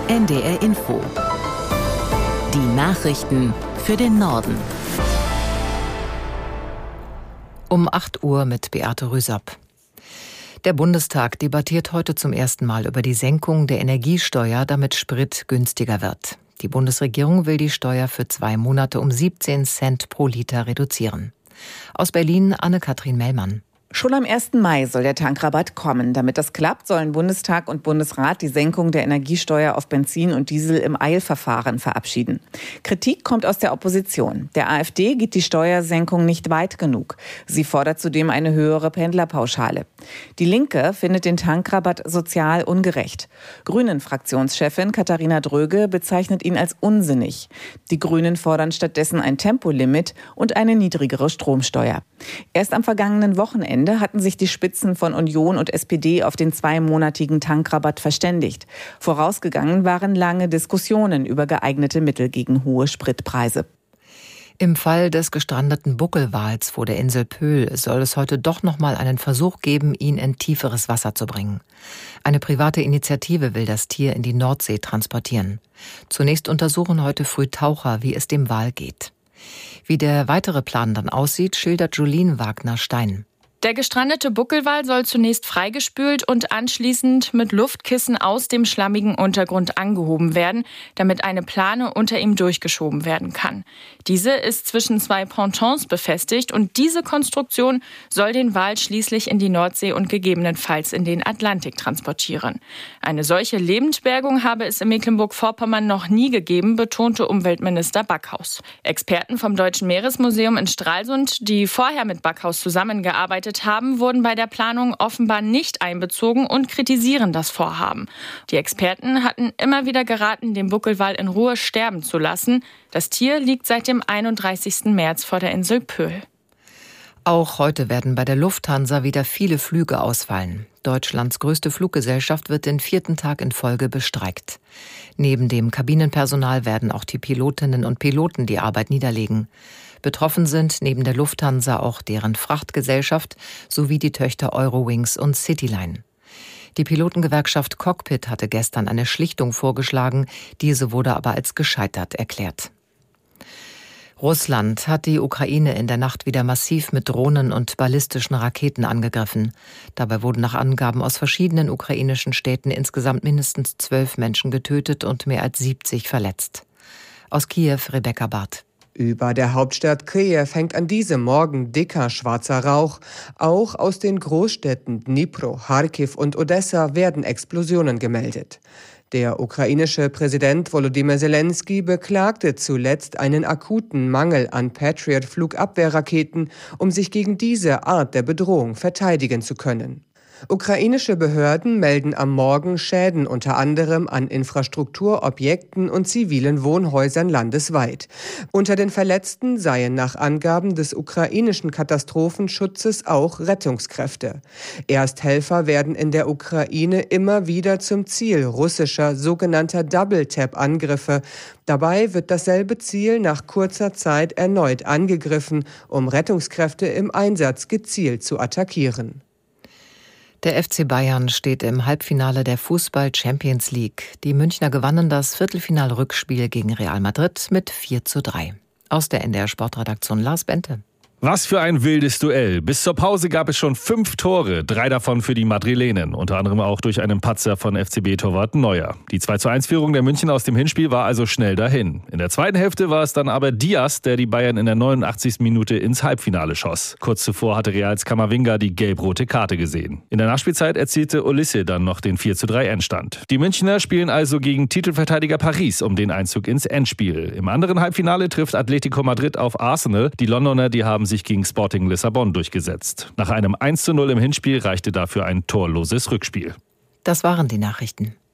NDR Info. Die Nachrichten für den Norden. Um 8 Uhr mit Beate Rüsapp. Der Bundestag debattiert heute zum ersten Mal über die Senkung der Energiesteuer, damit Sprit günstiger wird. Die Bundesregierung will die Steuer für 2 Monate um 17 Cent pro Liter reduzieren. Aus Berlin Anne-Kathrin Mellmann. Schon am 1. Mai soll der Tankrabatt kommen. Damit das klappt, sollen Bundestag und Bundesrat die Senkung der Energiesteuer auf Benzin und Diesel im Eilverfahren verabschieden. Kritik kommt aus der Opposition. Der AfD geht die Steuersenkung nicht weit genug. Sie fordert zudem eine höhere Pendlerpauschale. Die Linke findet den Tankrabatt sozial ungerecht. Grünen-Fraktionschefin Katharina Dröge bezeichnet ihn als unsinnig. Die Grünen fordern stattdessen ein Tempolimit und eine niedrigere Stromsteuer. Erst am vergangenen Wochenende hatten sich die Spitzen von Union und SPD auf den 2-monatigen Tankrabatt verständigt. Vorausgegangen waren lange Diskussionen über geeignete Mittel gegen hohe Spritpreise. Im Fall des gestrandeten Buckelwals vor der Insel Pöhl soll es heute doch noch mal einen Versuch geben, ihn in tieferes Wasser zu bringen. Eine private Initiative will das Tier in die Nordsee transportieren. Zunächst untersuchen heute früh Taucher, wie es dem Wal geht. Wie der weitere Plan dann aussieht, schildert Julien Wagner-Stein. Der gestrandete Buckelwal soll zunächst freigespült und anschließend mit Luftkissen aus dem schlammigen Untergrund angehoben werden, damit eine Plane unter ihm durchgeschoben werden kann. Diese ist zwischen 2 Pontons befestigt und diese Konstruktion soll den Wal schließlich in die Nordsee und gegebenenfalls in den Atlantik transportieren. Eine solche Lebendbergung habe es in Mecklenburg-Vorpommern noch nie gegeben, betonte Umweltminister Backhaus. Experten vom Deutschen Meeresmuseum in Stralsund, die vorher mit Backhaus zusammengearbeitet haben, wurden bei der Planung offenbar nicht einbezogen und kritisieren das Vorhaben. Die Experten hatten immer wieder geraten, den Buckelwal in Ruhe sterben zu lassen. Das Tier liegt seit dem 31. März vor der Insel Pöhl. Auch heute werden bei der Lufthansa wieder viele Flüge ausfallen. Deutschlands größte Fluggesellschaft wird den 4. Tag in Folge bestreikt. Neben dem Kabinenpersonal werden auch die Pilotinnen und Piloten die Arbeit niederlegen. Betroffen sind neben der Lufthansa auch deren Frachtgesellschaft sowie die Töchter Eurowings und Cityline. Die Pilotengewerkschaft Cockpit hatte gestern eine Schlichtung vorgeschlagen, diese wurde aber als gescheitert erklärt. Russland hat die Ukraine in der Nacht wieder massiv mit Drohnen und ballistischen Raketen angegriffen. Dabei wurden nach Angaben aus verschiedenen ukrainischen Städten insgesamt mindestens 12 Menschen getötet und mehr als 70 verletzt. Aus Kiew Rebecca Barth. Über der Hauptstadt Kiew hängt an diesem Morgen dicker schwarzer Rauch. Auch aus den Großstädten Dnipro, Charkiw und Odessa werden Explosionen gemeldet. Der ukrainische Präsident Volodymyr Zelensky beklagte zuletzt einen akuten Mangel an Patriot-Flugabwehrraketen, um sich gegen diese Art der Bedrohung verteidigen zu können. Ukrainische Behörden melden am Morgen Schäden unter anderem an Infrastrukturobjekten und zivilen Wohnhäusern landesweit. Unter den Verletzten seien nach Angaben des ukrainischen Katastrophenschutzes auch Rettungskräfte. Ersthelfer werden in der Ukraine immer wieder zum Ziel russischer sogenannter Double-Tap-Angriffe. Dabei wird dasselbe Ziel nach kurzer Zeit erneut angegriffen, um Rettungskräfte im Einsatz gezielt zu attackieren. Der FC Bayern steht im Halbfinale der Fußball-Champions League. Die Münchner gewannen das Viertelfinal-Rückspiel gegen Real Madrid mit 4:3. Aus der NDR Sportredaktion Lars Bente. Was für ein wildes Duell. Bis zur Pause gab es schon 5 Tore, 3 davon für die Madrilenen. Unter anderem auch durch einen Patzer von FCB-Torwart Neuer. Die 2:1-Führung der München aus dem Hinspiel war also schnell dahin. In der zweiten Hälfte war es dann aber Diaz, der die Bayern in der 89. Minute ins Halbfinale schoss. Kurz zuvor hatte Reals Camavinga die gelb-rote Karte gesehen. In der Nachspielzeit erzielte Olise dann noch den 4:3 Endstand. Die Münchner spielen also gegen Titelverteidiger Paris um den Einzug ins Endspiel. Im anderen Halbfinale trifft Atletico Madrid auf Arsenal. Die Londoner, die haben sich gegen Sporting Lissabon durchgesetzt. Nach einem 1:0 im Hinspiel reichte dafür ein torloses Rückspiel. Das waren die Nachrichten.